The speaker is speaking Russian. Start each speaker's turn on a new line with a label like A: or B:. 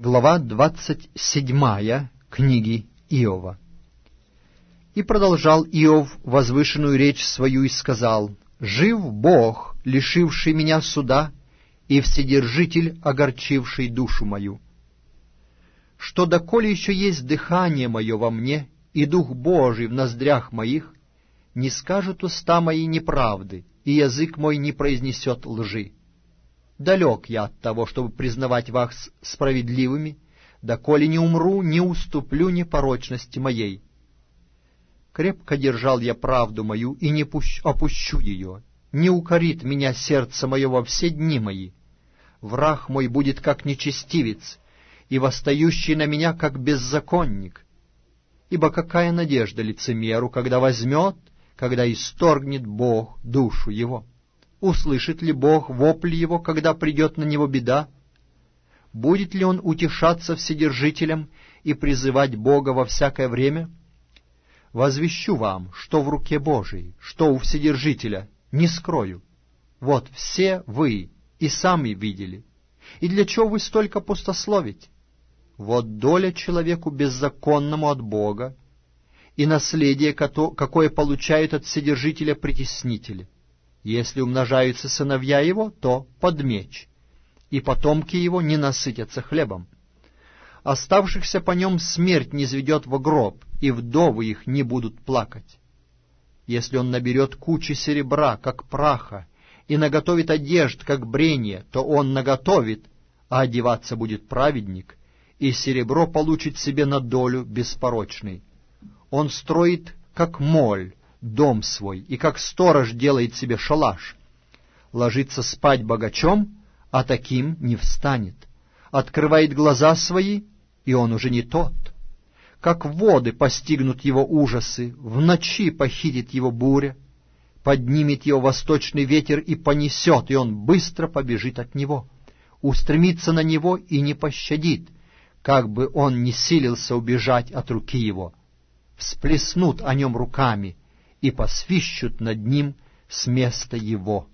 A: Глава 27 книги Иова. «И продолжал Иов возвышенную речь свою и сказал: Жив Бог, лишивший меня суда, и Вседержитель, огорчивший душу мою. Что доколе еще есть дыхание мое во мне, и Дух Божий в ноздрях моих, не скажут уста мои неправды, и язык мой не произнесет лжи. Далек я от того, чтобы признавать вас справедливыми, доколе не умру, не уступлю непорочности моей. Крепко держал я правду мою и не опущу ее, не укорит меня сердце мое во все дни мои. Враг мой будет как нечестивец, и восстающий на меня как беззаконник. Ибо какая надежда лицемеру, когда возьмет, когда исторгнет Бог душу его? Услышит ли Бог вопль его, когда придет на него беда? Будет ли он утешаться Вседержителем и призывать Бога во всякое время? Возвещу вам, что в руке Божией, что у Вседержителя, не скрою. Вот все вы и сами видели. И для чего вы столько пустословите? Вот доля человеку беззаконному от Бога, и наследие, какое получают от Вседержителя притеснители. Если умножаются сыновья его, то под меч, и потомки его не насытятся хлебом. Оставшихся по нем смерть не низведет во гроб, и вдовы их не будут плакать. Если он наберет кучи серебра, как праха, и наготовит одежд, как бренье, то он наготовит, а одеваться будет праведник, и серебро получит себе на долю беспорочный. Он строит, как моль, дом свой, и как сторож делает себе шалаш. Ложится спать богачом, а таким не встанет. Открывает глаза свои, и он уже не тот. Как воды постигнут его ужасы, в ночи похитит его буря, поднимет его восточный ветер и понесет, и он быстро побежит от него, устремится на него и не пощадит, как бы он ни силился убежать от руки его. Всплеснут о нем руками и посвищут над ним с места его.